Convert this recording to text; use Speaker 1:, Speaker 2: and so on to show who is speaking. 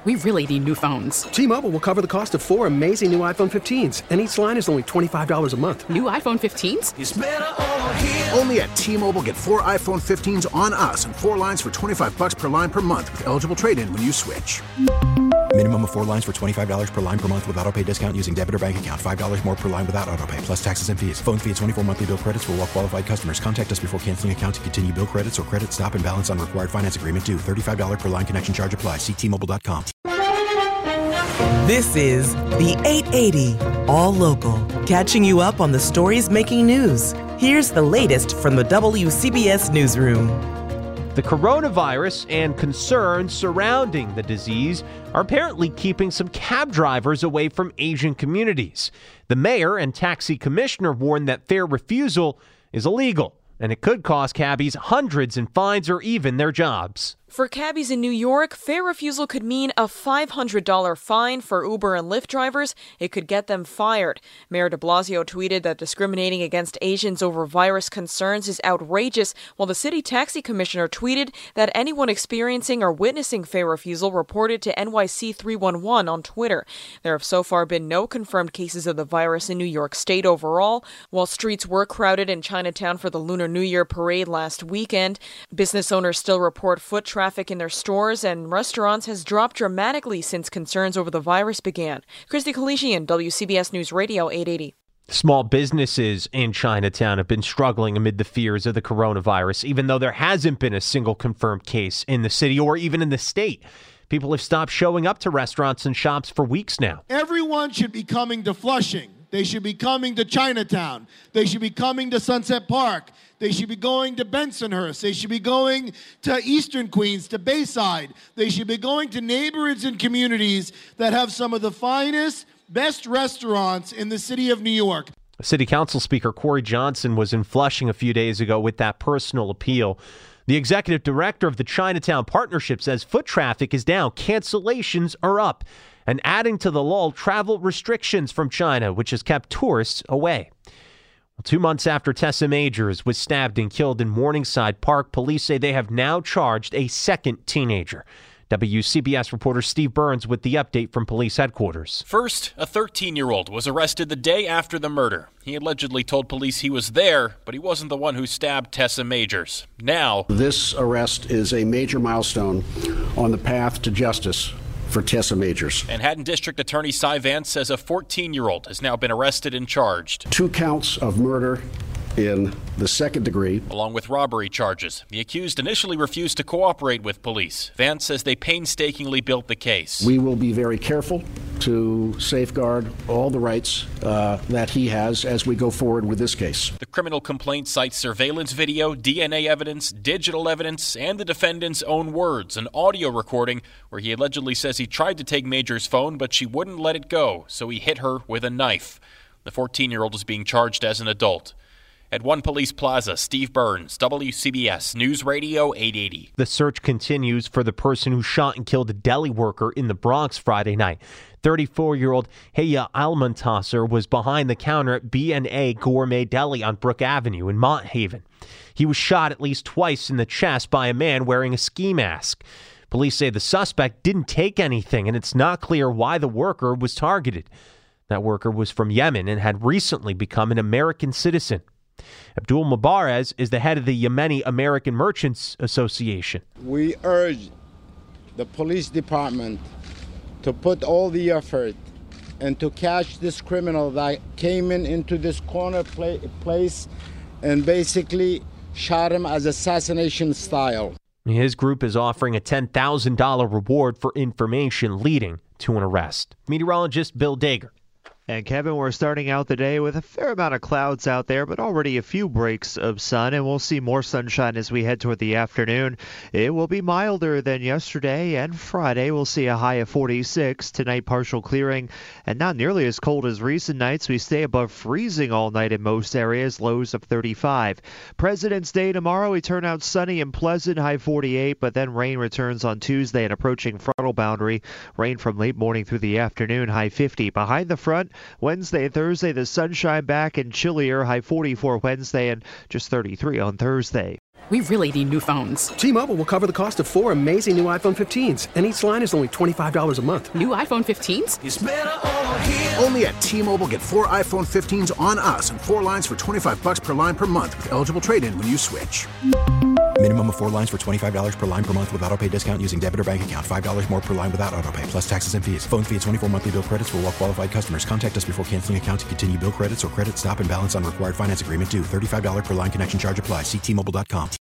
Speaker 1: We really need new phones.
Speaker 2: T-Mobile will cover the cost of 4 amazing new iPhone 15s, and each line is only $25 a month.
Speaker 1: New iPhone 15s?
Speaker 3: It's better over here.
Speaker 4: Only at T-Mobile, get 4 iPhone 15s on us and 4 lines for $25 per line per month with eligible trade-in when you switch.
Speaker 5: Minimum of 4 lines for $25 per line per month with autopay discount using debit or bank account. $5 more per line without autopay, plus taxes and fees. Phone fee at 24 monthly bill credits for well-qualified customers. Contact us before canceling account to continue bill credits or credit stop and balance on required finance agreement due. $35 per line connection charge applies. See T-Mobile.com.
Speaker 6: This is the 880 All Local, catching you up on the stories making news. Here's the latest from the WCBS Newsroom.
Speaker 7: The coronavirus and concerns surrounding the disease are apparently keeping some cab drivers away from Asian communities. The mayor and taxi commissioner warned that fare refusal is illegal, and it could cost cabbies hundreds in fines or even their jobs.
Speaker 8: For cabbies in New York, fare refusal could mean a $500 fine. For Uber and Lyft drivers, it could get them fired. Mayor de Blasio tweeted that discriminating against Asians over virus concerns is outrageous, while the city taxi commissioner tweeted that anyone experiencing or witnessing fare refusal reported to NYC 311 on Twitter. There have so far been no confirmed cases of the virus in New York State overall. While streets were crowded in Chinatown for the Lunar New Year parade last weekend, business owners still report foot traffic in their stores and restaurants has dropped dramatically since concerns over the virus began. Christy Kalishian, WCBS News Radio 880.
Speaker 7: Small businesses in Chinatown have been struggling amid the fears of the coronavirus, even though there hasn't been a single confirmed case in the city or even in the state. People have stopped showing up to restaurants and shops for weeks now.
Speaker 9: Everyone should be coming to Flushing. They should be coming to Chinatown. They should be coming to Sunset Park. They should be going to Bensonhurst. They should be going to Eastern Queens, to Bayside. They should be going to neighborhoods and communities that have some of the finest, best restaurants in the city of New York.
Speaker 7: City Council Speaker Corey Johnson was in Flushing a few days ago with that personal appeal. The executive director of the Chinatown Partnership says foot traffic is down, cancellations are up, and adding to the lull, travel restrictions from China, which has kept tourists away. 2 months after Tessa Majors was stabbed and killed in Morningside Park, police say they have now charged a second teenager. WCBS reporter Steve Burns with the update from police headquarters.
Speaker 10: First, a 13-year-old was arrested the day after the murder. He allegedly told police he was there, but he wasn't the one who stabbed Tessa Majors. Now,
Speaker 11: this arrest is a major milestone on the path to justice for Tessa Majors.
Speaker 10: Manhattan District Attorney Cy Vance says a 14-year-old has now been arrested and charged.
Speaker 11: 2 counts of murder in the second degree,
Speaker 10: along with robbery charges. The accused initially refused to cooperate with police. Vance says they painstakingly built the case.
Speaker 11: We will be very careful to safeguard all the rights that he has as we go forward with this case.
Speaker 10: The criminal complaint cites surveillance video, DNA evidence, digital evidence, and the defendant's own words, an audio recording where he allegedly says he tried to take Major's phone, but she wouldn't let it go, so he hit her with a knife. The 14-year-old is being charged as an adult. At One Police Plaza, Steve Burns, WCBS News Radio 880.
Speaker 7: The search continues for the person who shot and killed a deli worker in the Bronx Friday night. 34-year-old Heya Almontasser was behind the counter at B&A Gourmet Deli on Brook Avenue in Mont Haven. He was shot at least twice in the chest by a man wearing a ski mask. Police say the suspect didn't take anything, and it's not clear why the worker was targeted. That worker was from Yemen and had recently become an American citizen. Abdul Mubarez is the head of the Yemeni American Merchants Association.
Speaker 12: We urge the police department to put all the effort and to catch this criminal that came into this corner place and basically shot him as assassination style.
Speaker 7: His group is offering a $10,000 reward for information leading to an arrest. Meteorologist Bill Dager.
Speaker 13: And Kevin, we're starting out the day with a fair amount of clouds out there, but already a few breaks of sun, and we'll see more sunshine as we head toward the afternoon. It will be milder than yesterday, and Friday we'll see a high of 46. Tonight, partial clearing, and not nearly as cold as recent nights. We stay above freezing all night in most areas, lows of 35. President's Day tomorrow, we turn out sunny and pleasant, high 48, but then rain returns on Tuesday and approaching frontal boundary. Rain from late morning through the afternoon, high 50. Behind the front, Wednesday and Thursday, the sunshine back and chillier, high 44 Wednesday and just 33 on Thursday.
Speaker 1: We really need new phones.
Speaker 2: T-Mobile will cover the cost of 4 amazing new iPhone 15s, and each line is only $25 a month.
Speaker 1: New iPhone 15s?
Speaker 4: It's better over here. Only at T-Mobile, get 4 iPhone 15s on us and 4 lines for $25 per line per month with eligible trade-in when you switch.
Speaker 5: Minimum of 4 lines for $25 per line per month with autopay discount using debit or bank account. $5 more per line without autopay, plus taxes and fees. Phone fee at 24 monthly bill credits for well-qualified customers. Contact us before canceling account to continue bill credits or credit stop and balance on required finance agreement due. $35 per line connection charge applies. See T-Mobile.com.